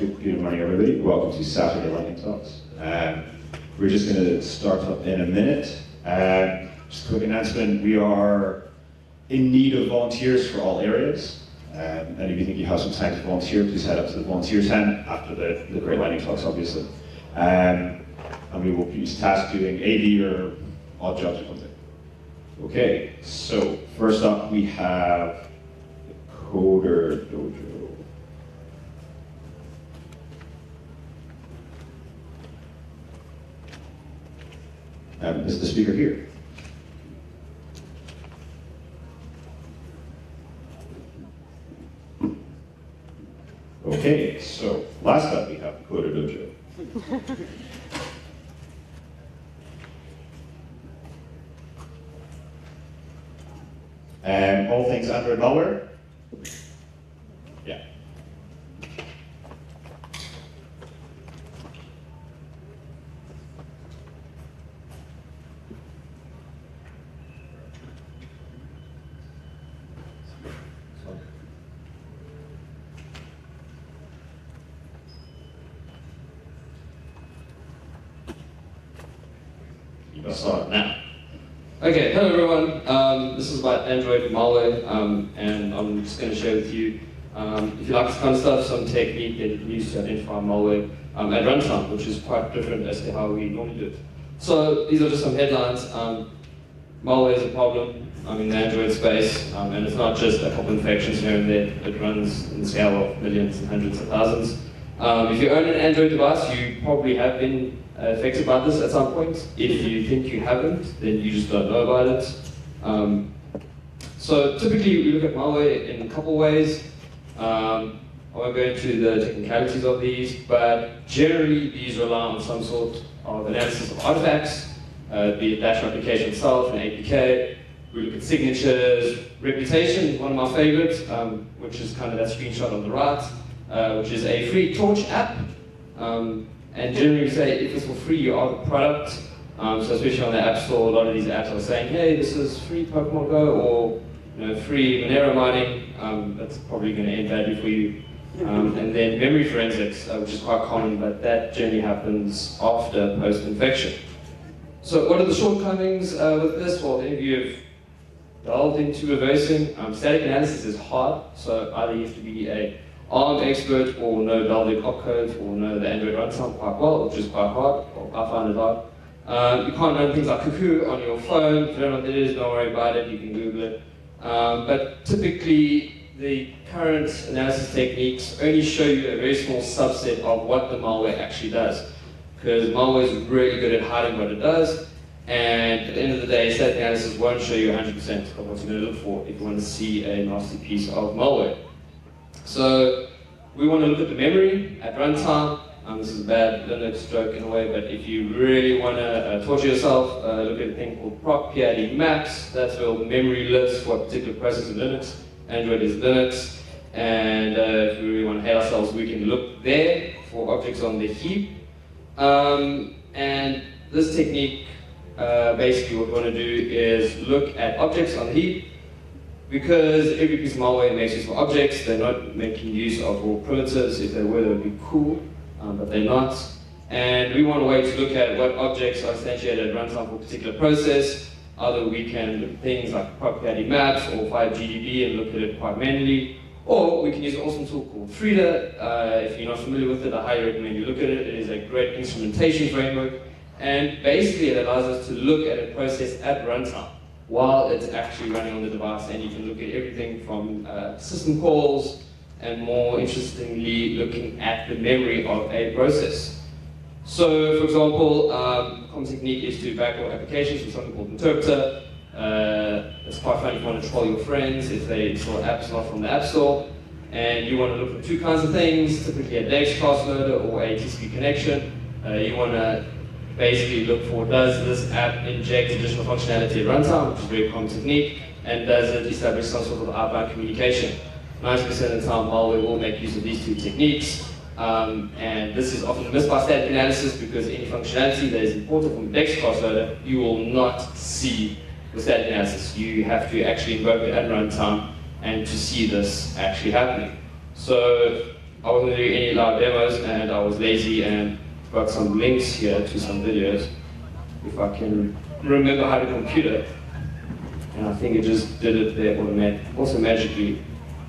Good morning, everybody. Welcome to Saturday Lightning Talks. We're just going to start up in a minute. Just a quick announcement, we are in need of volunteers for all areas. And if you think you have some time to volunteer, please head up to the volunteer tent after the Great Lightning Talks, obviously. And we will be tasked doing AV or odd jobs or something. Okay, so first up we have the Coder Dojo. Is the speaker here? Okay, so last up we have the Coder Dojo. And all things Android malware? Yeah. You must start now. Okay, hello everyone. This is about Android malware, and I'm just going to share with you, if you like this kind of stuff, some technique that you can use to identify malware at runtime, which is quite different as to how we normally do it. So these are just some headlines. Malware is a problem in the Android space, and it's not just a couple infections here and there. It runs in the scale of millions and hundreds of thousands. If you own an Android device, you probably have been affected by this at some point. If you think you haven't, then you just don't know about it. So typically we look at malware in a couple ways. I won't go into the technicalities of these, but generally these rely on some sort of analysis of artifacts, be it the actual application itself, an APK. We look at signatures, reputation, one of my favorites, which is kind of that screenshot on the right, which is a free Torch app. And generally we say, if it's for free, you are the product. So especially on the App Store, a lot of these apps are saying, hey, this is free Pokemon Go, or free Monero mining. That's probably going to end badly for you. And then memory forensics, which is quite common, but that generally happens after post-infection. So what are the shortcomings with this? Well, if you've delved into reversing, static analysis is hard, so either you have to be a ARM expert or know Dalvik opcodes or know the Android runtime quite well, which is quite hard. Well, I find it hard. You can't run things like Cuckoo on your phone. If you don't know what it is, don't worry about it, you can Google it. But typically, the current analysis techniques only show you a very small subset of what the malware actually does. Because malware is really good at hiding what it does, and at the end of the day, static analysis won't show you 100% of what you're going to look for if you want to see a nasty piece of malware. So we want to look at the memory at runtime. This is a bad Linux joke in a way, but if you really want to torture yourself, look at a thing called proc PID max. That's where the memory lives for a particular process in Linux. Android is Linux. And if we really want to hate ourselves, we can look there for objects on the heap. And this technique, basically what we want to do is look at objects on the heap. Because every piece of malware makes use of objects, they're not making use of raw primitives. If they were, that would be cool, but they're not. And we want a way to look at what objects are instantiated at runtime for a particular process. Either we can look at things like proc-PID maps or 5GDB and look at it quite manually, or we can use an awesome tool called Frida. If you're not familiar with it, I highly recommend you look at it. It is a great instrumentation framework, and basically it allows us to look at a process at runtime while it's actually running on the device, and you can look at everything from system calls and more interestingly looking at the memory of a process. So for example, a common technique is to backdoor applications with something called Interpreter. It's quite fun if you want to troll your friends if they install apps not from the App Store, and you want to look for two kinds of things, typically a DEX class loader or a TCP connection. You want to basically look for, does this app inject additional functionality at runtime, which is a very common technique, and does it establish some sort of outbound communication? 90% of the time, malware will make use of these two techniques, and this is often missed by static analysis because any functionality that is important from a DEX class loader, you will not see with static analysis. You have to actually invoke it at runtime and to see this actually happening. So I wasn't doing any live demos, and I was lazy and got some links here to some videos. If I can remember how to computer, and I think it just did it there also magically.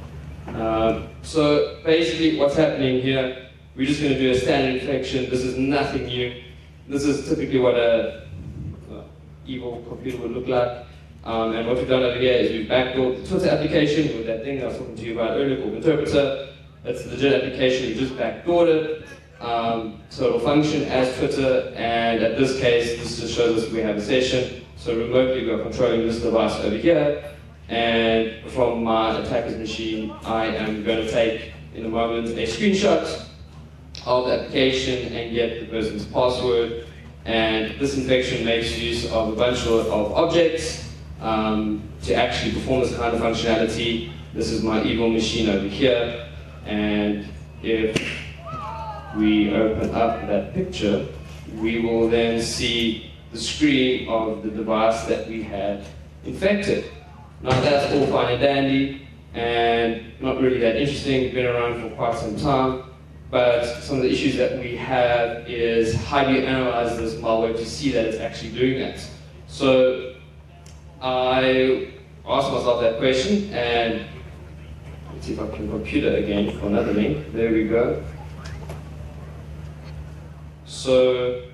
So basically what's happening here, we're just going to do a standard infection. This is nothing new. This is typically what a evil computer would look like. And what we've done over here is we've backdoored the Twitter application with that thing that I was talking to you about earlier called Interpreter. It's a legit application, we just backdoored it. So it'll function as Twitter, and at this case, this just shows us we have a session. So remotely, we are controlling this device over here. And from my attacker's machine, I am going to take, in a moment, a screenshot of the application and get the person's password. And this infection makes use of a bunch of objects to actually perform this kind of functionality. This is my evil machine over here. And if we open up that picture, we will then see the screen of the device that we had infected. Now that's all fine and dandy, and not really that interesting, been around for quite some time, but some of the issues that we have is how do you analyze this malware to see that it's actually doing that? So I asked myself that question, and let's see if I can compute it again for another link. There we go. So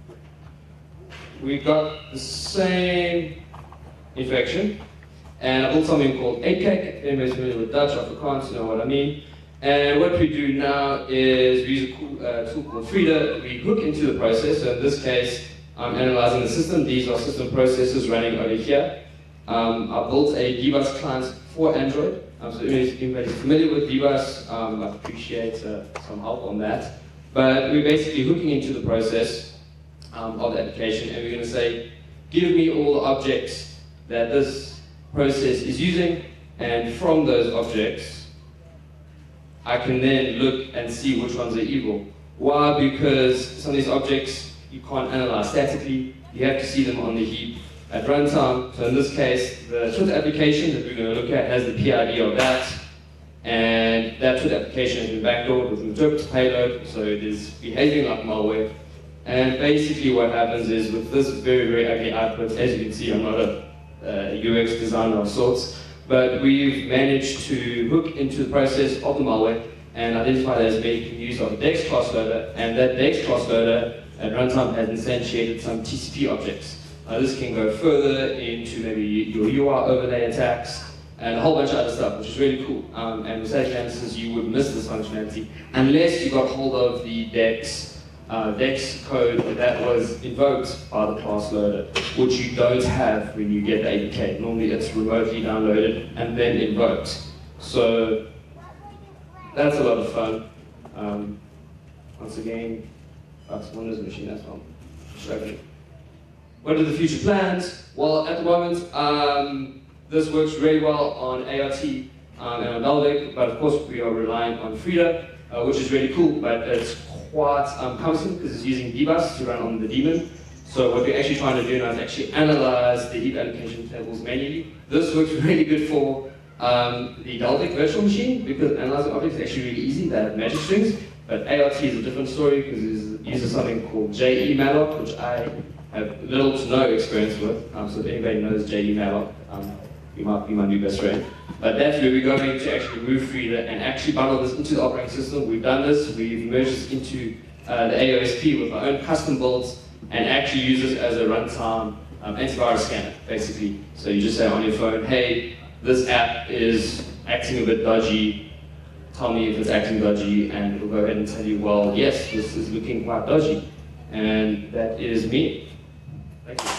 we got the same infection, and I built something called 8cake. If anybody's familiar with Dutch, Afrikaans, you know what I mean. And what we do now is we use a tool called Frida. We hook into the process. So in this case, I'm analyzing the system. These are system processes running over here. I built a dbus client for Android. So if anybody's familiar with dbus, I appreciate some help on that. But we're basically hooking into the process of the application, and we're going to say, give me all the objects that this process is using, and from those objects, I can then look and see which ones are evil. Why? Because some of these objects you can't analyze statically, you have to see them on the heap at runtime. So in this case, the Twitter application that we're going to look at has the PID of that, and that Twitter application has been backdoored with an interpreter payload, so it is behaving like malware. And basically what happens is with this very, very ugly output, as you can see, I'm not a UX designer of sorts, but we've managed to hook into the process of the malware and identify that as making use of a DEX class loader, and that DEX class loader at runtime has instantiated some TCP objects. This can go further into maybe your UI overlay attacks and a whole bunch of other stuff, which is really cool. And with static analysis, you would miss this functionality unless you got hold of the DEX code that was invoked by the class loader, which you don't have when you get the APK. Normally it's remotely downloaded and then invoked. So that's a lot of fun. Once again, that's Windows machine, that's what I'm struggling. What are the future plans? Well, at the moment, this works really well on ART and on Dalvik, but of course we are relying on Frida, which is really cool, but it's quite cumbersome because it's using dbus to run on the daemon. So what we're actually trying to do now is actually analyze the heap allocation tables manually. This works really good for the Dalvik virtual machine because analyzing objects is actually really easy. They have magic strings, but ART is a different story because it uses something called JE-malloc, which I have little to no experience with. So if anybody knows JE-malloc, you might be my new best friend. But that's where we're going to actually remove Frida and actually bundle this into the operating system. We've done this, we've merged this into the AOSP with our own custom builds and actually use this as a runtime antivirus scanner, basically. So you just say on your phone, hey, this app is acting a bit dodgy, tell me if it's acting dodgy, and it'll go ahead and tell you, well, yes, this is looking quite dodgy. And that is me. Thank you.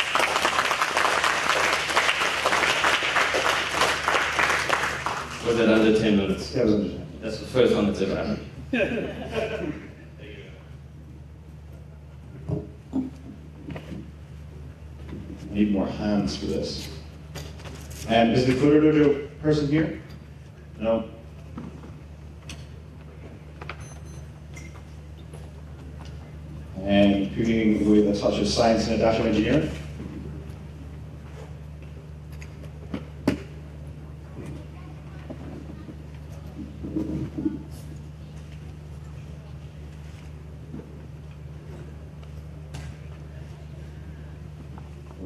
Was it under 10 minutes? Yeah, it was under 10. That's the first one that's ever happened. Need more hands for this. Is the Footer Dojo person here? No? And computing with a touch of science and adaptive engineering?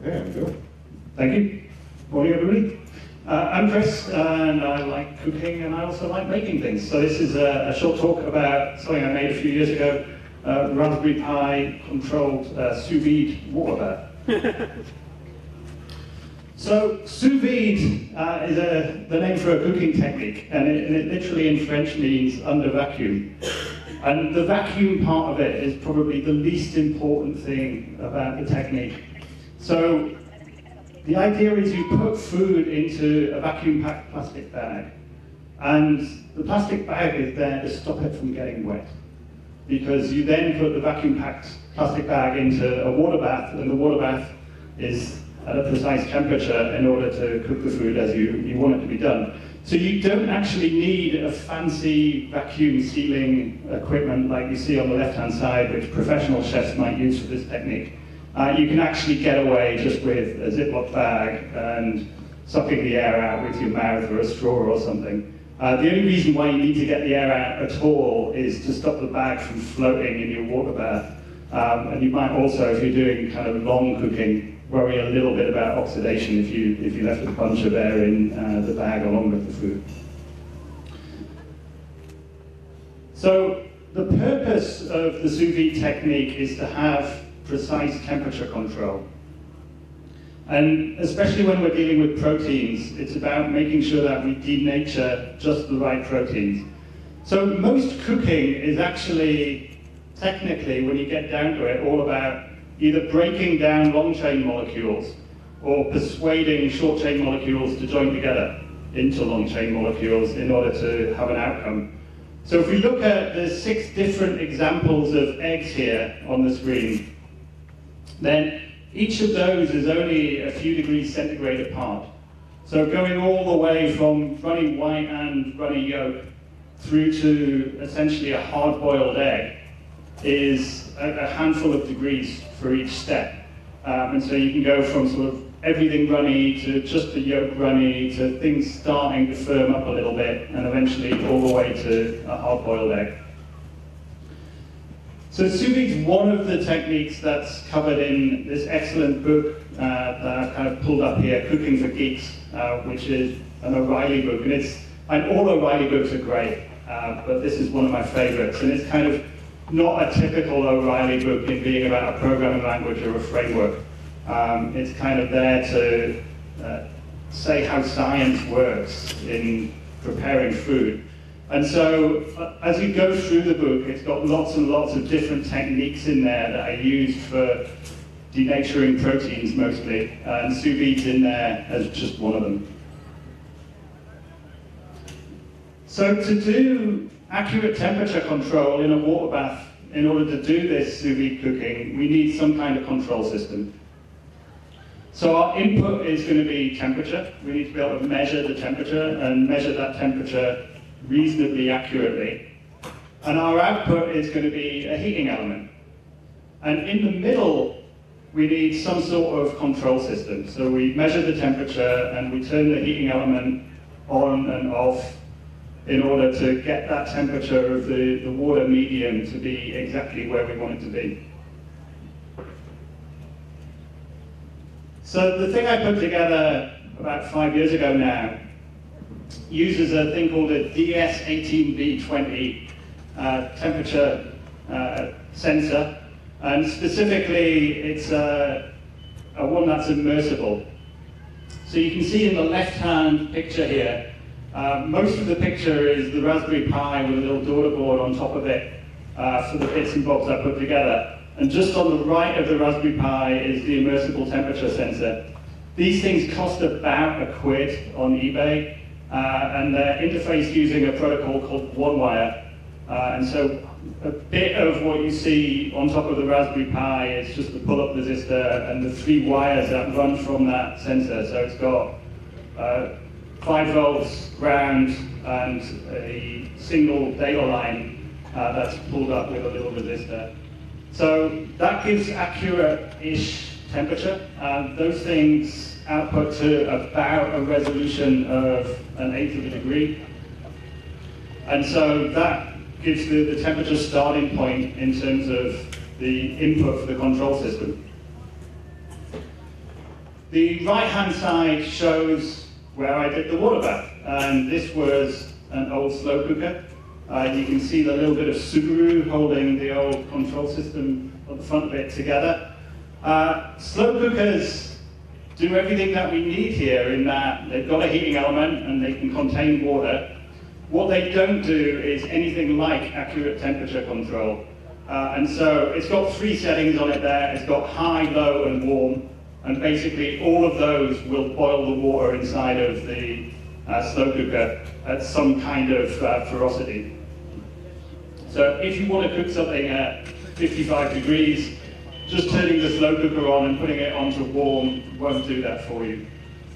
Okay, I'm good. Thank you. Morning, everybody. I'm Chris, and I like cooking, and I also like making things. So this is a short talk about something I made a few years ago, Raspberry Pi controlled sous vide water bath. So sous vide is the name for a cooking technique, and it literally in French means under vacuum. And the vacuum part of it is probably the least important thing about the technique. So the idea is you put food into a vacuum-packed plastic bag, and the plastic bag is there to stop it from getting wet. Because you then put the vacuum-packed plastic bag into a water bath, and the water bath is at a precise temperature in order to cook the food as you want it to be done. So you don't actually need a fancy vacuum sealing equipment like you see on the left-hand side, which professional chefs might use for this technique. You can actually get away just with a Ziploc bag and sucking the air out with your mouth or a straw or something. The only reason why you need to get the air out at all is to stop the bag from floating in your water bath. And you might also, if you're doing kind of long cooking, worry a little bit about oxidation if you left a bunch of air in the bag along with the food. So the purpose of the sous vide technique is to have precise temperature control. And especially when we're dealing with proteins, it's about making sure that we denature just the right proteins. So most cooking is actually, technically, when you get down to it, all about either breaking down long-chain molecules or persuading short-chain molecules to join together into long-chain molecules in order to have an outcome. So if we look at the 6 different examples of eggs here on the screen, then each of those is only a few degrees centigrade apart. So going all the way from runny white and runny yolk through to essentially a hard-boiled egg is a handful of degrees for each step. And so you can go from sort of everything runny to just the yolk runny to things starting to firm up a little bit and eventually all the way to a hard-boiled egg. So sous vide is one of the techniques that's covered in this excellent book that I've kind of pulled up here, Cooking for Geeks, which is an O'Reilly book. And all O'Reilly books are great, but this is one of my favorites. And it's kind of not a typical O'Reilly book in being about a programming language or a framework. It's kind of there to say how science works in preparing food. And so, as you go through the book, it's got lots and lots of different techniques in there that are used for denaturing proteins mostly, and sous vide's in there as just one of them. So to do accurate temperature control in a water bath, in order to do this sous vide cooking, we need some kind of control system. So our input is going to be temperature. We need to be able to measure the temperature and measure that temperature reasonably accurately. And our output is going to be a heating element. And in the middle, we need some sort of control system. So we measure the temperature and we turn the heating element on and off in order to get that temperature of the water medium to be exactly where we want it to be. So the thing I put together about 5 years ago now uses a thing called a DS18B20 temperature sensor, and specifically it's a one that's immersible. So you can see in the left-hand picture here, most of the picture is the Raspberry Pi with a little daughter board on top of it for the bits and bobs I put together. And just on the right of the Raspberry Pi is the immersible temperature sensor. These things cost about £1 on eBay, and they're interfaced using a protocol called OneWire. And so a bit of what you see on top of the Raspberry Pi is just the pull-up resistor and the 3 wires that run from that sensor. So it's got 5 volts ground and a single data line that's pulled up with a little resistor. So that gives accurate-ish temperature. Those things output to about a resolution of an 1/8 of a degree. And so that gives the temperature starting point in terms of the input for the control system. The right-hand side shows where I did the water bath, and this was an old slow cooker. You can see the little bit of Subaru holding the old control system at the front of it together. Slow cookers do everything that we need here in that they've got a heating element and they can contain water. What they don't do is anything like accurate temperature control. And so it's got 3 settings on it there. It's got high, low, and warm. And basically all of those will boil the water inside of the slow cooker at some kind of ferocity. So if you want to cook something at 55 degrees, just turning the slow cooker on and putting it onto warm won't do that for you.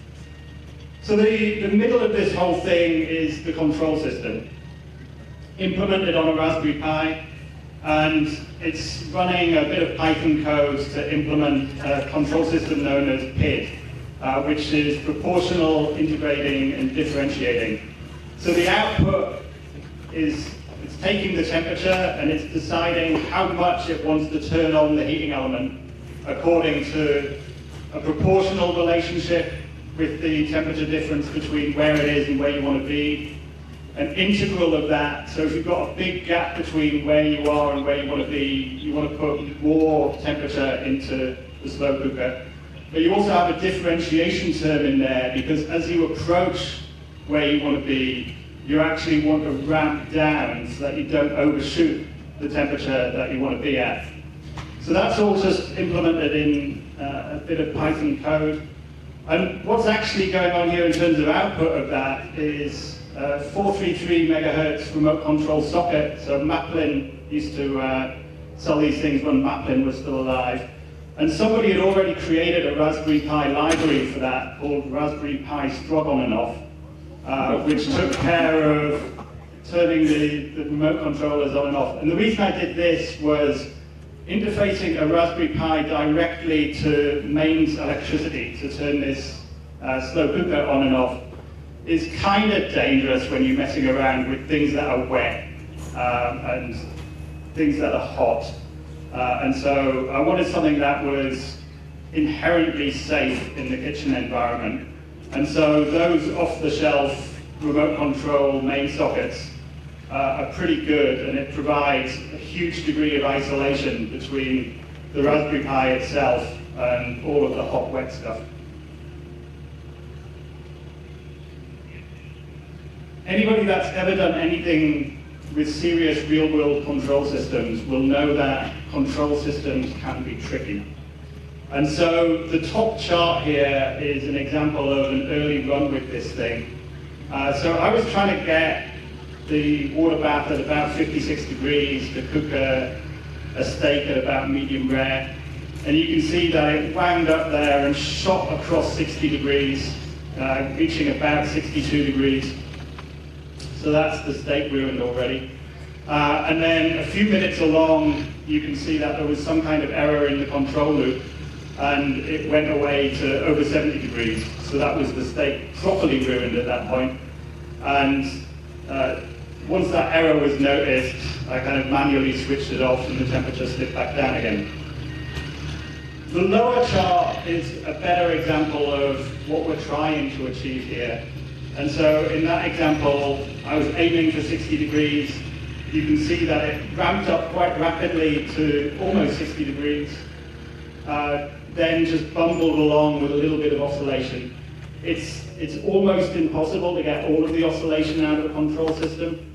So the middle of this whole thing is the control system, implemented on a Raspberry Pi, and it's running a bit of Python code to implement a control system known as PID, which is proportional, integrating, and differentiating. So the output is it's taking the temperature and it's deciding how much it wants to turn on the heating element according to a proportional relationship with the temperature difference between where it is and where you want to be. An integral of that, so if you've got a big gap between where you are and where you want to be, you want to put more temperature into the slow cooker. But you also have a differentiation term in there because as you approach where you want to be, you actually want to ramp down so that you don't overshoot the temperature that you want to be at. So that's all just implemented in a bit of Python code. And what's actually going on here in terms of output of that is 433 megahertz remote control socket. So Maplin used to sell these things when Maplin was still alive. And somebody had already created a Raspberry Pi library for that called Raspberry Pi Strog On and Off, which took care of turning the remote controllers on and off. And the reason I did this was interfacing a Raspberry Pi directly to mains electricity to turn this slow cooker on and off is kind of dangerous when you're messing around with things that are wet and things that are hot. And so I wanted something that was inherently safe in the kitchen environment. And so those off-the-shelf remote control main sockets are pretty good, and it provides a huge degree of isolation between the Raspberry Pi itself and all of the hot, wet stuff. Anybody that's ever done anything with serious real-world control systems will know that control systems can be tricky. And so the top chart here is an example of an early run with this thing. So I was trying to get the water bath at about 56 degrees, the cooker a steak at about medium rare, and you can see that it wound up there and shot across 60 degrees, reaching about 62 degrees. So that's the steak ruined already. And then a few minutes along, you can see that there was some kind of error in the control loop, and it went away to over 70 degrees. So that was the steak properly ruined at that point. And once that error was noticed, I kind of manually switched it off and the temperature slipped back down again. The lower chart is a better example of what we're trying to achieve here. And so in that example, I was aiming for 60 degrees. You can see that it ramped up quite rapidly to almost 60 degrees, then just bumbled along with a little bit of oscillation. It's almost impossible to get all of the oscillation out of the control system,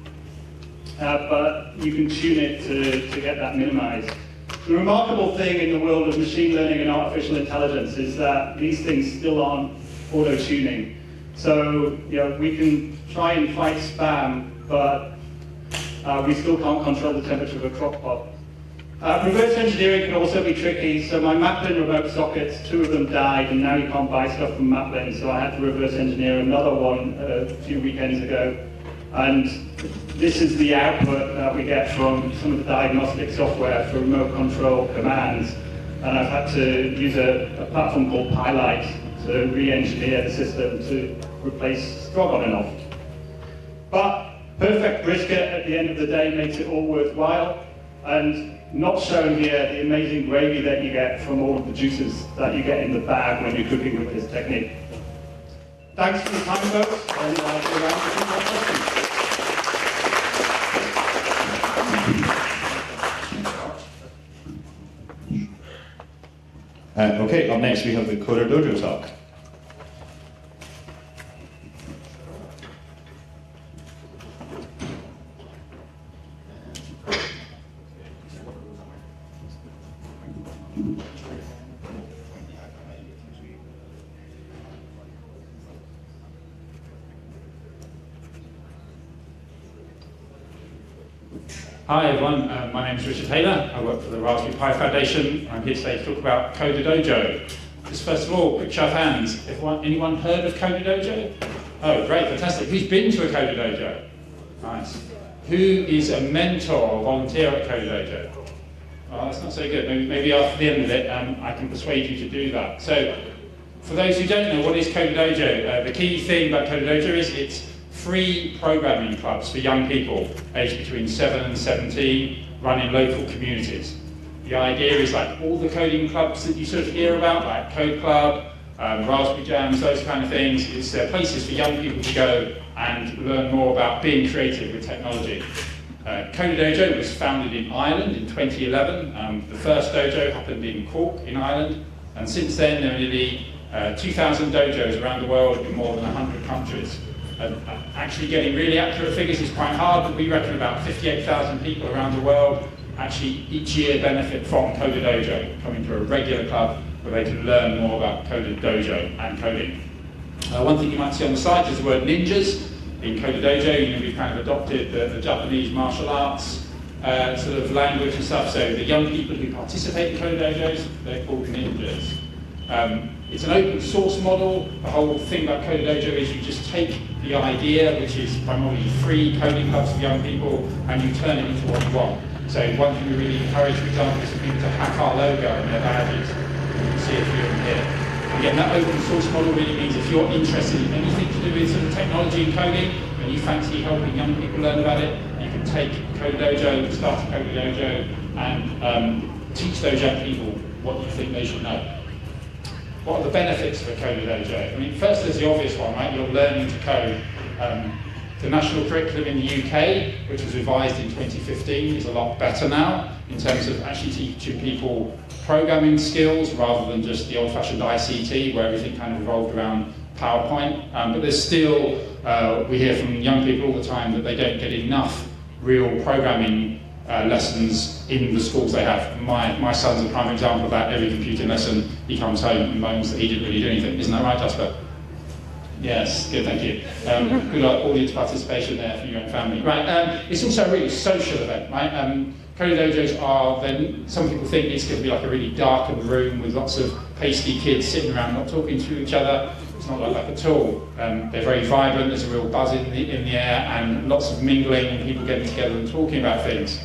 but you can tune it to get that minimized. The remarkable thing in the world of machine learning and artificial intelligence is that these things still aren't auto-tuning. So, we can try and fight spam, but we still can't control the temperature of a crock pot. Reverse engineering can also be tricky. So my Maplin remote sockets, 2 of them died, and now you can't buy stuff from Maplin, so I had to reverse engineer another one a few weekends ago. And this is the output that we get from some of the diagnostic software for remote control commands. And I've had to use a platform called PyLite to re-engineer the system to replace Strog On and Off. But perfect brisket at the end of the day makes it all worthwhile. and not shown here the amazing gravy that you get from all of the juices that you get in the bag when you're cooking with this technique. Thanks for the time, folks, and I'll be around for some more questions. Okay, up next we have the Coder Dojo talk. Hi everyone, my name is Richard Taylor. I work for the Raspberry Pi Foundation. I'm here today to talk about Coder Dojo. Just first of all, quick show of hands. Anyone heard of Coder Dojo? Oh, great, fantastic. Who's been to a Coder Dojo? Nice. Who is a mentor or volunteer at Coder Dojo? Oh, that's not so good. Maybe after the end of it, I can persuade you to do that. So, for those who don't know, what is Coder Dojo? The key thing about Coder Dojo is it's free programming clubs for young people aged between 7 and 17 run in local communities. The idea is like all the coding clubs that you sort of hear about, like Code Club, Raspberry Jams, those kind of things. It's places for young people to go and learn more about being creative with technology. Coder Dojo was founded in Ireland in 2011. The first dojo happened in Cork in Ireland, and since then there are nearly 2,000 dojos around the world in more than 100 countries. Actually getting really accurate figures is quite hard, but we reckon about 58,000 people around the world actually each year benefit from Coder Dojo, coming to a regular club where they can learn more about Coder Dojo and coding. One thing you might see on the site is the word ninjas. In Coder Dojo, we've kind of adopted the Japanese martial arts sort of language and stuff, so the young people who participate in Coder Dojos, they're called ninjas. It's an open source model. The whole thing about Coder Dojo is you just take the idea, which is primarily free coding clubs for young people, and you turn it into what you want. So one thing we really encourage, for example, is for people to hack our logo and their badges. You can see a few of them here. Again, that open source model really means if you're interested in anything to do with sort of technology and coding, and you fancy helping young people learn about it, you can take Coder Dojo, start a Coder Dojo, and teach those young people what you think they should know. What are the benefits of a Coder Dojo? I mean, first there's the obvious one, right? You're learning to code. The national curriculum in the UK, which was revised in 2015, is a lot better now in terms of actually teaching people programming skills rather than just the old-fashioned ICT where everything kind of revolved around PowerPoint. But there's still, we hear from young people all the time that they don't get enough real programming lessons in the schools they have. My son's a prime example of that. Every computing lesson, he comes home and moans that he didn't really do anything. Isn't that right, Jasper? Yes, good, thank you. Good audience participation there for your own family. Right, it's also a really social event, right? Coder Dojos are, then some people think it's going to be like a really darkened room with lots of pasty kids sitting around not talking to each other. It's not like that at all. They're very vibrant, there's a real buzz in the air and lots of mingling and people getting together and talking about things.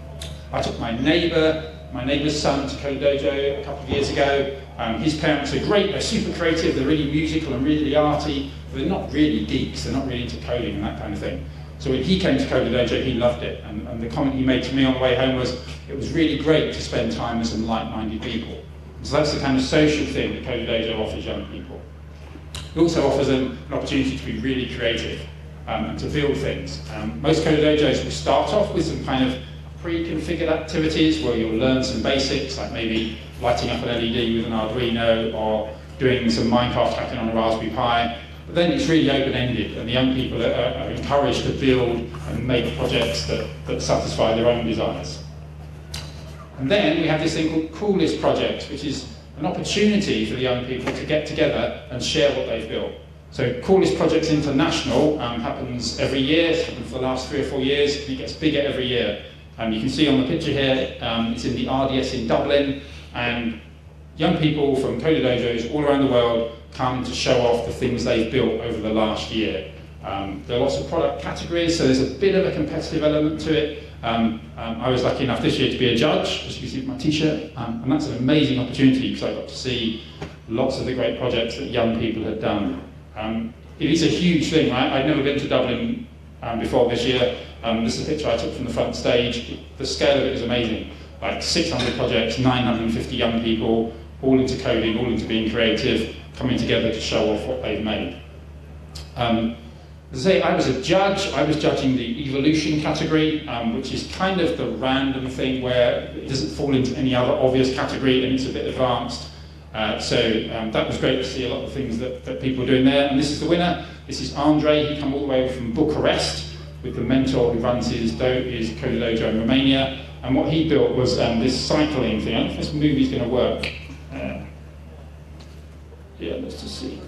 I took my neighbour's son to Coder Dojo a couple of years ago. His parents are great, they're super creative, they're really musical and really arty, but they're not really geeks, they're not really into coding and that kind of thing. So when he came to Coder Dojo, he loved it, and the comment he made to me on the way home was, it was really great to spend time with some like-minded people. So that's the kind of social thing that Coder Dojo offers young people. It also offers them an opportunity to be really creative and to build things. Most Coder Dojos will start off with some kind of pre-configured activities where you'll learn some basics, like maybe lighting up an LED with an Arduino or doing some Minecraft hacking on a Raspberry Pi. But then it's really open-ended, and the young people are encouraged to build and make projects that satisfy their own desires. And then we have this thing called Coolest Project, which is an opportunity for the young people to get together and share what they've built. So Coolest Project International happens every year. It's happened for the last 3 or 4 years, and it gets bigger every year. You can see on the picture here, it's in the RDS in Dublin, and young people from Coder Dojos all around the world come to show off the things they've built over the last year. There are lots of product categories, so there's a bit of a competitive element to it. I was lucky enough this year to be a judge, as you can see from my t-shirt, and that's an amazing opportunity because I got to see lots of the great projects that young people had done. It is a huge thing, right? I'd never been to Dublin before this year, This is a picture I took from the front stage. The scale of it is amazing. Like 600 projects, 950 young people, all into coding, all into being creative, coming together to show off what they've made. As I say, I was a judge. I was judging the evolution category, which is kind of the random thing where it doesn't fall into any other obvious category and it's a bit advanced. That was great to see a lot of things that people are doing there. And this is the winner. This is Andre. He came all the way from Bucharest with the mentor who runs his Code Dojo in Romania. And what he built was this cycling thing. I don't know if this movie's going to work. Yeah, let's just see.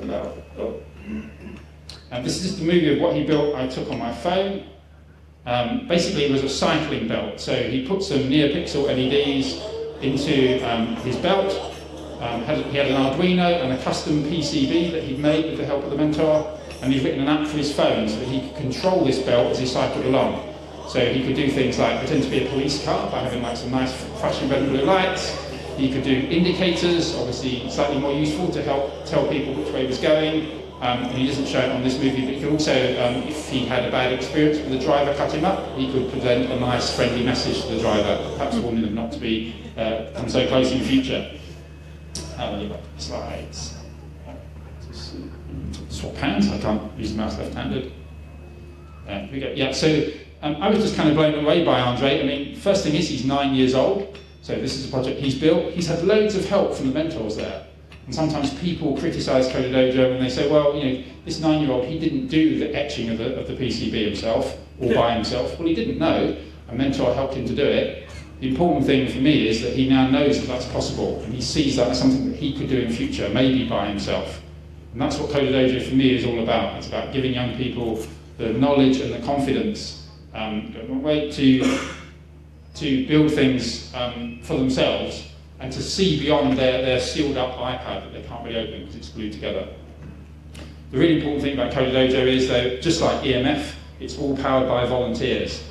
And this is the movie of what he built I took on my phone. Basically, it was a cycling belt. So he put some near-pixel LEDs into his belt. He had an Arduino and a custom PCB that he'd made with the help of the mentor. And he'd written an app for his phone so that he could control this belt as he cycled along. So he could do things like pretend to be a police car by having like some nice flashing red and blue lights. He could do indicators, obviously slightly more useful to help tell people which way he was going. He doesn't show it on this movie, but he could also, if he had a bad experience with the driver cut him up, he could present a nice friendly message to the driver, perhaps warning them not to be come so close in the future. Slides. Swap hands. I can't use the mouse left-handed. Here we go. Yeah. So I was just kind of blown away by Andre. I mean, first thing is he's 9 years old. So this is a project he's built. He's had loads of help from the mentors there. And sometimes people criticise Code Dojo and they say, well, you know, this 9-year-old, he didn't do the etching of the PCB himself or by himself. Well, he didn't know. A mentor helped him to do it. The important thing for me is that he now knows that that's possible and he sees that as something that he could do in future, maybe by himself. And that's what Code Dojo for me is all about. It's about giving young people the knowledge and the confidence to build things for themselves and to see beyond their sealed up iPad that they can't really open because it's glued together. The really important thing about Code Dojo is, though, just like EMF, it's all powered by volunteers.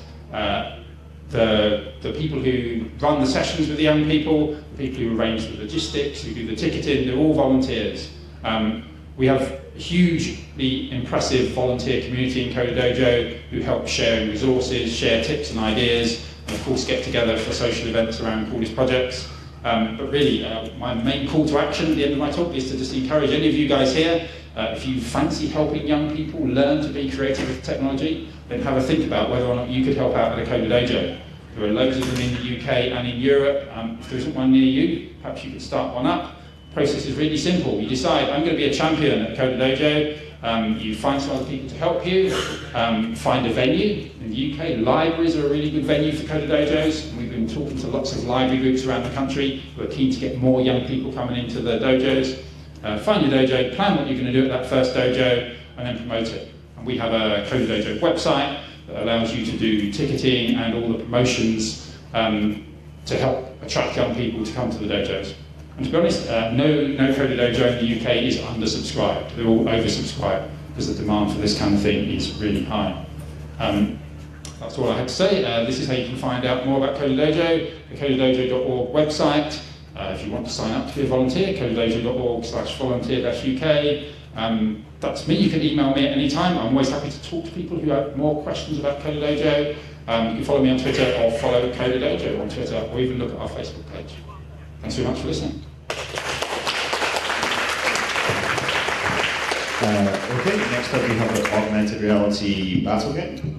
The people who run the sessions with the young people, the people who arrange the logistics, who do the ticketing, they're all volunteers. We have a hugely impressive volunteer community in Code Dojo who help sharing resources, share tips and ideas, and of course get together for social events around all these projects. But really, my main call to action at the end of my talk is to just encourage any of you guys here, if you fancy helping young people learn to be creative with technology, then have a think about whether or not you could help out at a Code Dojo. There are loads of them in the UK and in Europe. If there isn't one near you, perhaps you could start one up. The process is really simple. You decide, I'm going to be a champion at Code Dojo. You find some other people to help you. Find a venue. In the UK, libraries are a really good venue for Code Dojos. And we've been talking to lots of library groups around the country who are keen to get more young people coming into the dojos. Find your dojo, plan what you're going to do at that first dojo, and then promote it. And we have a Code Dojo website that allows you to do ticketing and all the promotions to help attract young people to come to the dojos. And to be honest, no Code Dojo in the UK is undersubscribed. They're all oversubscribed because the demand for this kind of thing is really high. That's all I had to say. This is how you can find out more about Code Dojo, the codedojo.org website. If you want to sign up to be a volunteer, codedojo.org/volunteer-UK. That's me. You can email me at any time. I'm always happy to talk to people who have more questions about Code Dojo. You can follow me on Twitter or follow Code Dojo on Twitter or even look at our Facebook page. Thanks very much for listening. Okay, next up we have the augmented reality battle game.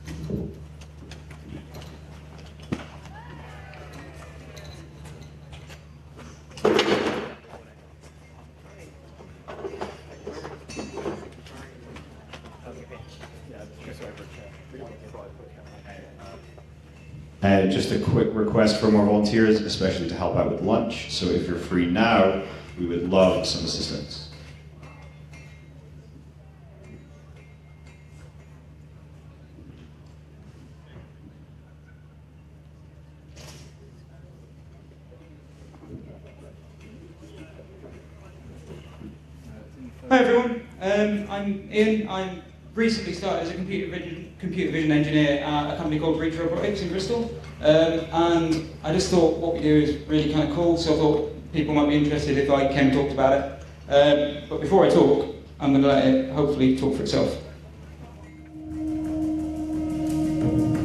Just a quick request for more volunteers, especially to help out with lunch. So if you're free now, we would love some assistance. Hi everyone, I'm Ian. I'm recently started as a computer vision engineer at a company called Reach Robotics in Bristol, and I just thought what we do is really kind of cool, so I thought people might be interested if I came and talked about it. But before I talk, I'm going to let it hopefully talk for itself.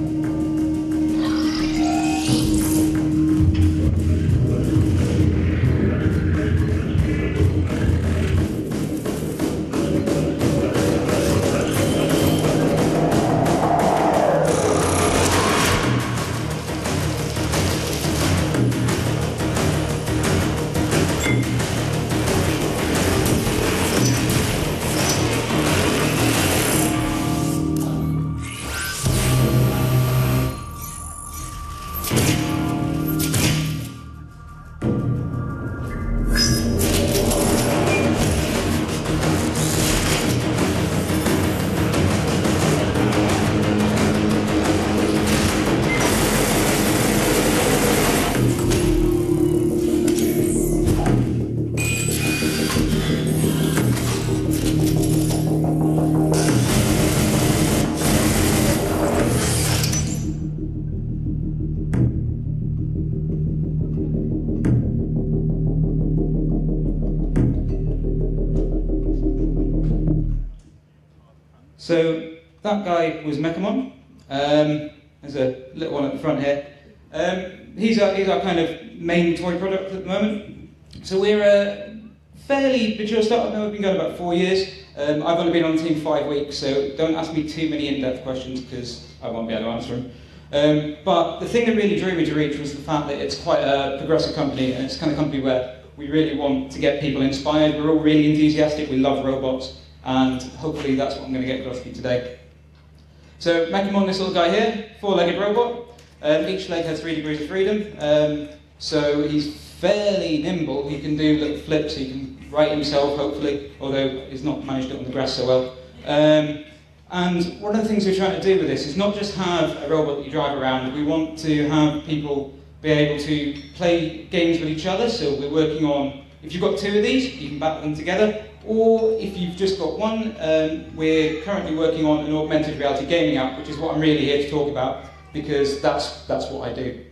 So that guy was Mechamon. There's a little one at the front here. He's our kind of main toy product at the moment. So we're a fairly mature startup now. We've been going about 4 years. I've only been on the team 5 weeks, so don't ask me too many in-depth questions because I won't be able to answer them. But the thing that really drew me to Reach was the fact that it's quite a progressive company, and it's the kind of company where we really want to get people inspired. We're all really enthusiastic, we love robots, and hopefully that's what I'm going to get across to you today. So Mechamon, this little guy here, 4-legged robot. Each leg has 3 degrees of freedom, so he's fairly nimble. He can do little flips, he can right himself, hopefully, although he's not managed it on the grass so well. And one of the things we're trying to do with this is not just have a robot that you drive around, we want to have people be able to play games with each other. So we're working on, if you've got 2 of these, you can battle them together, or if you've just got one, we're currently working on an augmented reality gaming app, which is what I'm really here to talk about, because that's what I do.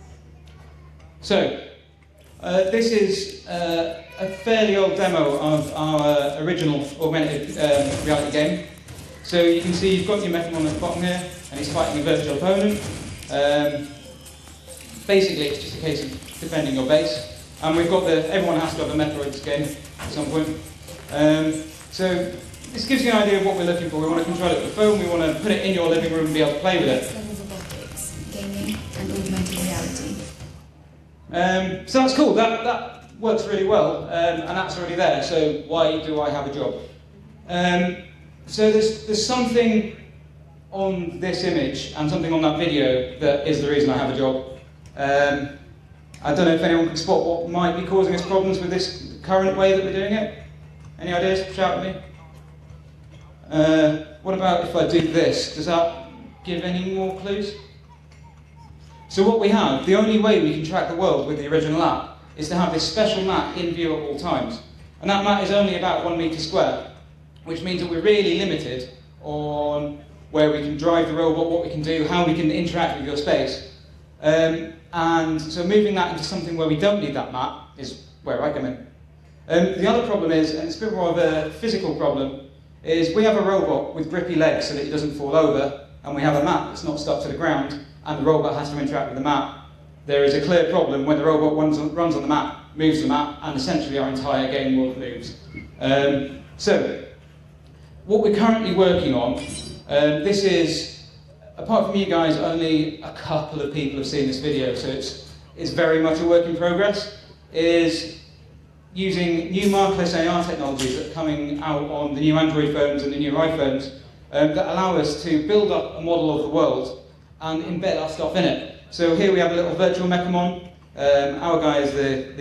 So, this is a fairly old demo of our original augmented reality game. So you can see you've got your Mechamon at the bottom here, and he's fighting a virtual opponent. Basically, it's just a case of defending your base. And we've got everyone has to have a Metroid game at some point. So this gives you an idea of what we're looking for. We want to control it with the phone, we want to put it in your living room and be able to play with it. Robotics, gaming, and augmented reality. So that's cool, that works really well, and that's already there, so why do I have a job? So there's something on this image and something on that video that is the reason I have a job. I don't know if anyone can spot what might be causing us problems with this current way that we're doing it. Any ideas? Shout at me. What about if I do this? Does that give any more clues? So what we have, the only way we can track the world with the original app is to have this special map in view at all times. And that map is only about 1 metre square, which means that we're really limited on where we can drive the robot, what we can do, how we can interact with your space. And so moving that into something where we don't need that map is where I come in. The other problem is, and it's a bit more of a physical problem, is we have a robot with grippy legs so that he doesn't fall over, and we have a map that's not stuck to the ground, and the robot has to interact with the map. There is a clear problem when the robot runs on the map, moves the map, and essentially our entire game world moves. So, what we're currently working on, this is, apart from you guys, only a couple of people have seen this video, so it's very much a work in progress, is using new markerless AR technologies that are coming out on the new Android phones and the new iPhones that allow us to build up a model of the world and embed our stuff in it. So here we have a little virtual Mechamon. Our guy is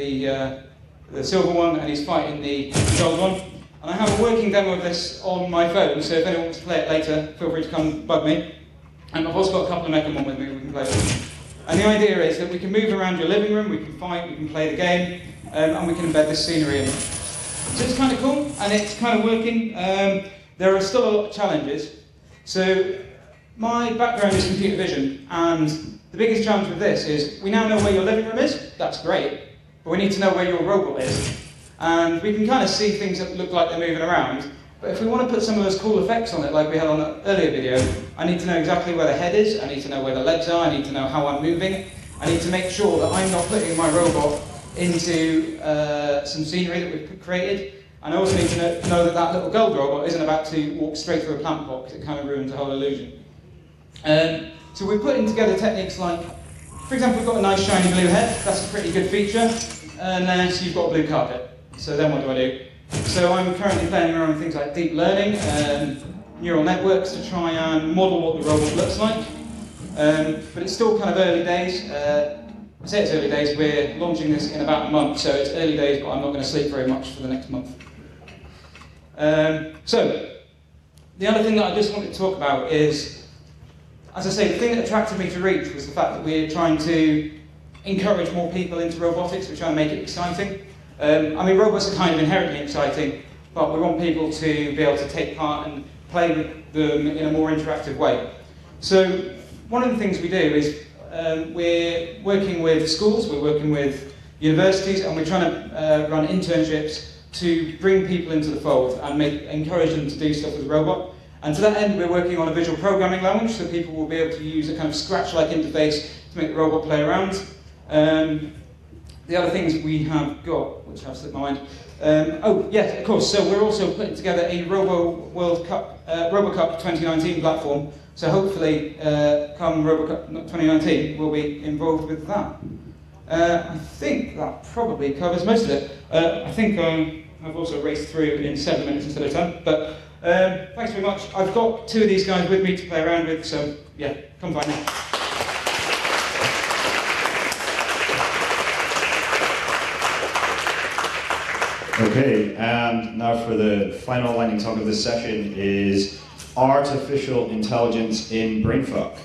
the silver one, and he's fighting the gold one. And I have a working demo of this on my phone, so if anyone wants to play it later, feel free to come bug me. And I've also got a couple of Mechamon with me we can play with. And the idea is that we can move around your living room, we can fight, we can play the game, and we can embed this scenery in. So it's kind of cool, and it's kind of working. There are still a lot of challenges. So my background is computer vision, and the biggest challenge with this is we now know where your living room is, that's great, but we need to know where your robot is. And we can kind of see things that look like they're moving around, but if we want to put some of those cool effects on it, like we had on the earlier video, I need to know exactly where the head is, I need to know where the legs are, I need to know how I'm moving, I need to make sure that I'm not putting my robot into some scenery that we've created, and I also need to know that that little gold robot isn't about to walk straight through a plant pot, because it kind of ruins the whole illusion. So we're putting together techniques like, for example, we've got a nice shiny blue head, that's a pretty good feature, unless you've got a blue carpet. So then what do I do? So I'm currently playing around with things like deep learning, neural networks to try and model what the robot looks like. But it's still kind of early days. I say it's early days, we're launching this in about a month, so it's early days, but I'm not going to sleep very much for the next month. So, the other thing that I just wanted to talk about is, as I say, the thing that attracted me to Reach was the fact that we're trying to encourage more people into robotics, we're trying to make it exciting. I mean, robots are kind of inherently exciting, but we want people to be able to take part and play with them in a more interactive way. So, one of the things we do is we're working with schools, we're working with universities, and we're trying to run internships to bring people into the fold and encourage them to do stuff with the robot. And to that end, we're working on a visual programming language, so people will be able to use a kind of Scratch-like interface to make the robot play around. The other things we have got, which have slipped my mind. Oh, yes, of course. So we're also putting together a RoboCup 2019 platform. So hopefully, come RoboCup 2019, we'll be involved with that. I think that probably covers most of it. I think I've also raced through in 7 minutes instead of 10. But thanks very much. I've got 2 of these guys with me to play around with. So yeah, come find me. Okay, and now for the final lightning talk of this session is artificial intelligence in brainfuck.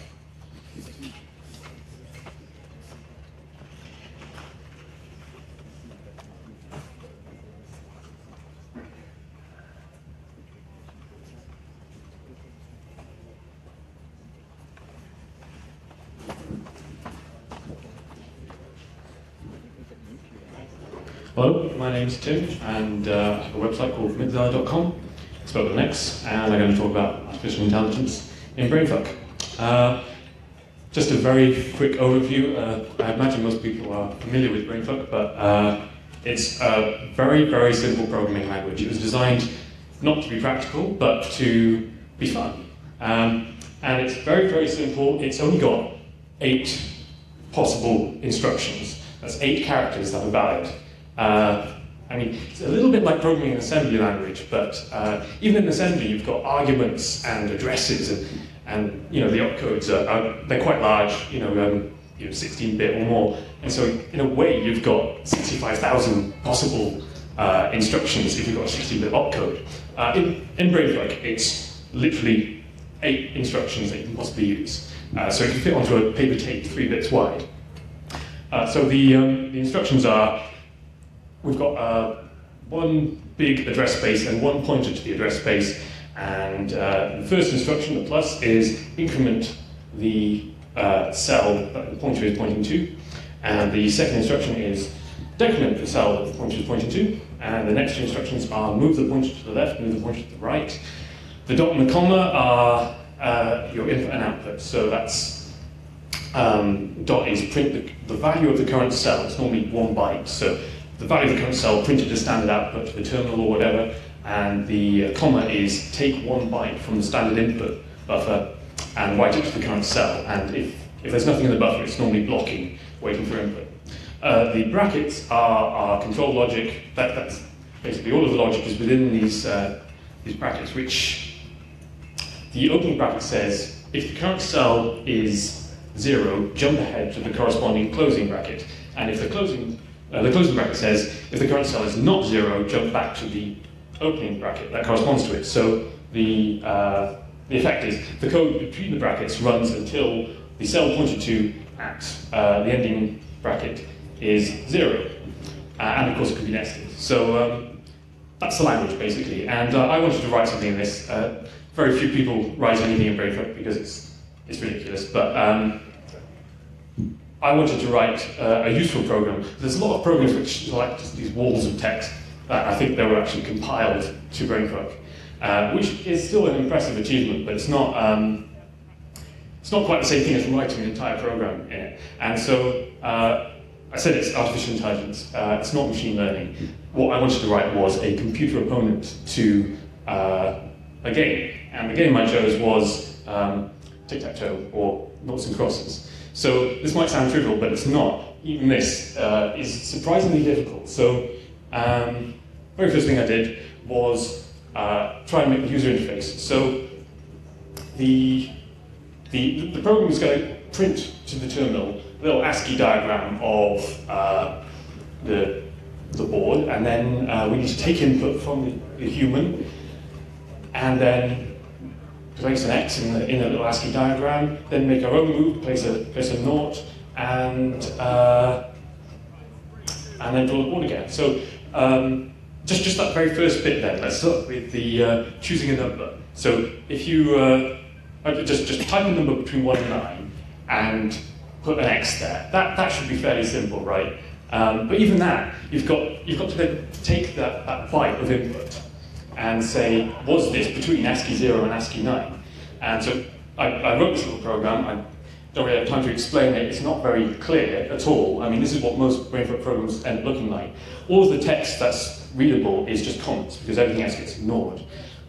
Hello, my name's Tim, and I have a website called Mixar.com, spelled with an X, and I'm going to talk about artificial intelligence in brainfuck. Just a very quick overview. I imagine most people are familiar with brainfuck, but it's a very, very simple programming language. It was designed not to be practical, but to be fun. And it's very, very simple. It's only got 8 possible instructions. That's 8 characters that are valid. I mean, it's a little bit like programming an assembly language, but even in assembly, you've got arguments and addresses, and you know the opcodes they're quite large, 16-bit or more, and so in a way, you've got 65,000 possible instructions if you've got a 16-bit opcode. In brainfuck, it's literally 8 instructions that you can possibly use, so it can fit onto a paper tape 3 bits wide. So the instructions are. We've got 1 big address space and 1 pointer to the address space, and the first instruction, the plus, is increment the cell that the pointer is pointing to, and the second instruction is decrement the cell that the pointer is pointing to, and the next 2 instructions are move the pointer to the left, move the pointer to the right. The dot and the comma are your input and output, so that's dot is print the value of the current cell. It's normally 1 byte, so the value of the current cell printed as standard output to the terminal or whatever, and the comma is take 1 byte from the standard input buffer and write it to the current cell, and if there's nothing in the buffer, it's normally blocking, waiting for input. The brackets are control logic. That's basically all of the logic is within these brackets, which the opening bracket says if the current cell is 0, jump ahead to the corresponding closing bracket, and if the closing bracket says, if the current cell is not 0, jump back to the opening bracket that corresponds to it. So the effect is the code between the brackets runs until the cell pointed to at the ending bracket is 0. And of course it can be nested. So that's the language basically. And I wanted to write something in this. Very few people write anything in brainfuck because it's ridiculous. But I wanted to write a useful program. There's a lot of programs which are like just these walls of text that I think they were actually compiled to brainfuck, which is still an impressive achievement, but it's not quite the same thing as writing an entire program in it. And so I said it's artificial intelligence. It's not machine learning. What I wanted to write was a computer opponent to a game, and the game I chose was tic-tac-toe or noughts and crosses. So this might sound trivial, but it's not. Even this is surprisingly difficult. So very first thing I did was try and make the user interface. So the program is going to print to the terminal a little ASCII diagram of the board, and then we need to take input from the human, and then place an X in a little ASCII diagram, then make our own move, place a naught, and then draw the board again. So just that very first bit then, let's start with the choosing a number. So if you just type a number between 1 and 9 and put an X there, that should be fairly simple, right? But even that, you've got to then take that byte of input and say, was this between ASCII 0 and ASCII 9? And so I wrote this little program. I don't really have time to explain it. It's not very clear at all. I mean, this is what most Brainfuck programs end up looking like. All of the text that's readable is just comments, because everything else gets ignored.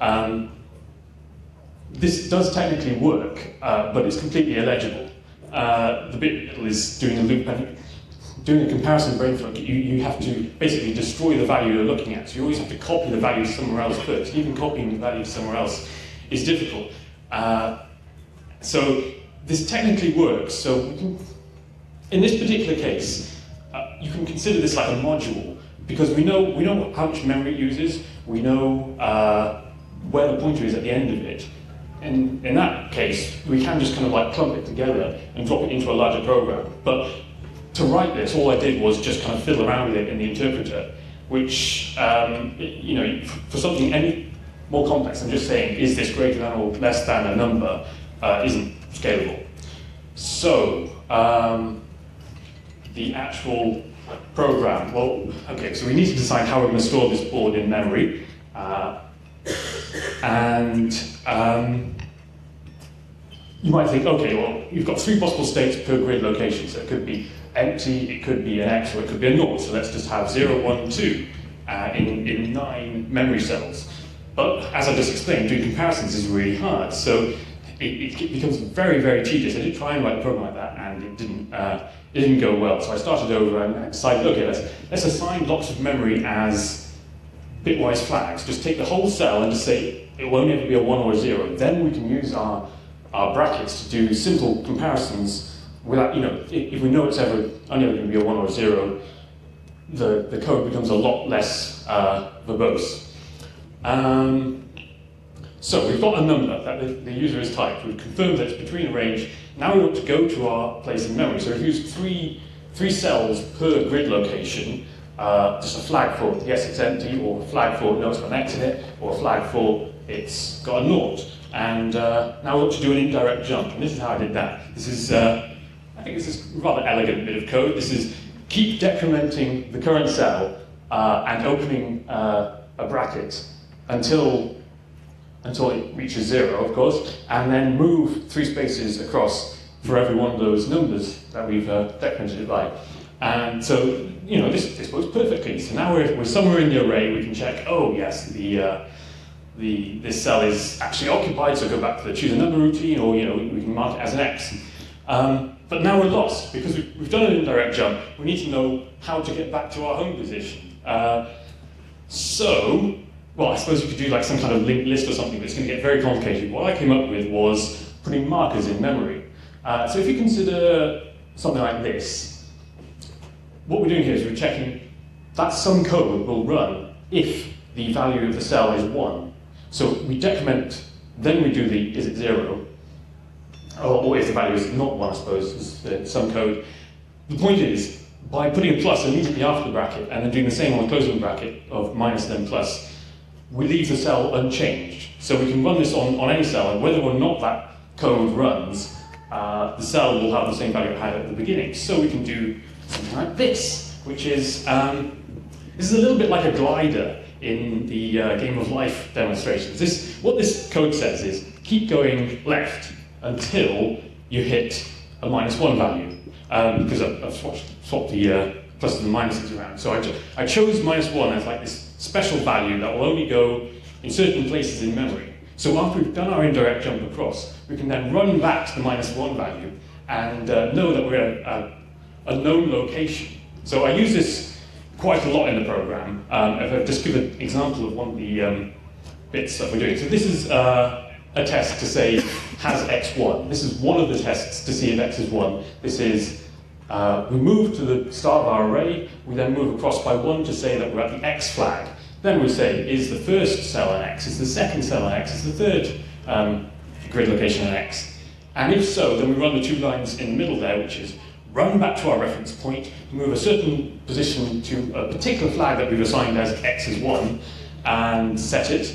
This does technically work, but it's completely illegible. The bit is doing a loop, and doing a comparison Brainfuck, you have to basically destroy the value you're looking at. So you always have to copy the value somewhere else first. Even copying the value somewhere else is difficult. So this technically works. So in this particular case, you can consider this like a module, because we know how much memory it uses. We know where the pointer is at the end of it. And in that case, we can just kind of like clump it together and drop it into a larger program. But to write this, all I did was just kind of fiddle around with it in the interpreter, which, you know, for something any more complex than just saying, is this greater than or less than a number, isn't scalable. So, the actual program, well, okay, so we need to decide how we're going to store this board in memory. You might think, okay, well, you've got 3 possible states per grid location, so it could be empty, it could be an X, or it could be a 0, so let's just have 0, 1, 2 in 9 memory cells. But as I just explained, doing comparisons is really hard, so it becomes very, very tedious. I did try and write a program like that, and it didn't go well. So I started over and I decided, okay, let's assign blocks of memory as bitwise flags. Just take the whole cell and just say it will only ever be a 1 or a 0. Then we can use our brackets to do simple comparisons without, you know, if we know it's only ever going to be a 1 or a 0, the code becomes a lot less verbose. So we've got a number that the user has typed. We've confirmed that it's between a range. Now we want to go to our place in memory. So we've used three cells per grid location. Just a flag for yes, it's empty, or a flag for no, it's got an X in it, or a flag for it's got a 0. And now we want to do an indirect jump. And this is how I did that. This is, I think this is a rather elegant bit of code. This is keep decrementing the current cell and opening a bracket until it reaches 0, of course, and then move 3 spaces across for every one of those numbers that we've decremented it by. And so, you know, this works perfectly. So now we're somewhere in the array. We can check, oh yes, this cell is actually occupied, so go back to the choose a number routine, or, you know, we can mark it as an X. But now we're lost, because we've done an indirect jump. We need to know how to get back to our home position. Well, I suppose you could do like some kind of linked list or something, but it's going to get very complicated. What I came up with was putting markers in memory. So if you consider something like this, what we're doing here is we're checking that some code will run if the value of the cell is 1. So we decrement, then we do the is it 0, or if the value is not 1, I suppose, is some code. The point is, by putting a plus immediately after the bracket, and then doing the same on the closing bracket of minus then plus, we leave the cell unchanged. So we can run this on any cell, and whether or not that code runs, the cell will have the same value it had at the beginning. So we can do something like this, which is, this is a little bit like a glider in the Game of Life demonstrations. What this code says is, keep going left until you hit a -1 value, because I've swapped the pluses and minuses around. So I chose -1 as like this special value that will only go in certain places in memory. So after we've done our indirect jump across, we can then run back to the -1 value and know that we're at a known location. So I use this quite a lot in the program. I'll just give an example of one of the bits that we're doing. So this is a test to say, has X 1? This is one of the tests to see if X is 1. This is, we move to the start of our array, we then move across by 1 to say that we're at the X flag. Then we say, is the first cell an X? Is the second cell an X? Is the third grid location an X? And if so, then we run the 2 lines in the middle there, which is run back to our reference point, move a certain position to a particular flag that we've assigned as X is 1, and set it.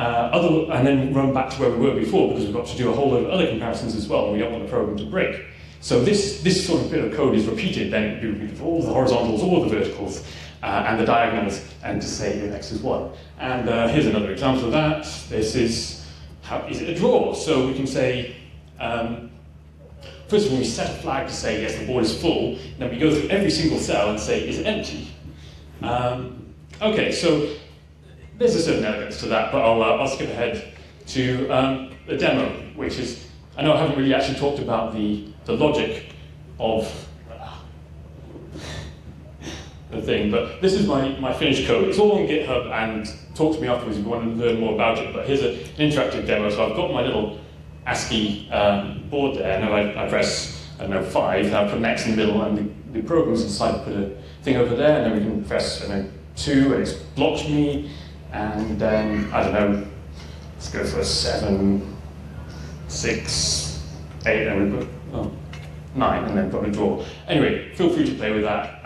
And then run back to where we were before, because we've got to do a whole load of other comparisons as well, and we don't want the program to break. So this sort of bit of code is repeated, then it would be repeated for all the horizontals, all the verticals, and the diagonals, and to say if x is 1. And here's another example of that. This is, how is it a draw? So we can say, first of all, we set a flag to say, yes, the board is full. Then we go through every single cell and say, is it empty? Okay, so there's a certain elegance to that, but I'll skip ahead to the demo, which is, I know I haven't really actually talked about the logic of the thing, but this is my finished code. It's all on GitHub, and talk to me afterwards if you want to learn more about it, but here's an interactive demo. So I've got my little ASCII board there. Now I press, I don't know, 5, I put an X in the middle, and the program's inside, I put a thing over there, and then we can press, I don't know, 2, and it's blocked me, and then, I don't know, let's go for 7, 6, 8, and we put 9, and then put a draw. Anyway, feel free to play with that.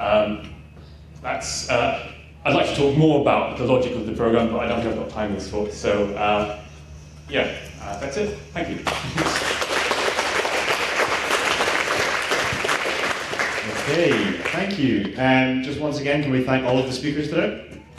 I'd like to talk more about the logic of the program, but I don't think I've got time in this talk. So, yeah, that's it. Thank you. Okay, thank you. Just once again, can we thank all of the speakers today?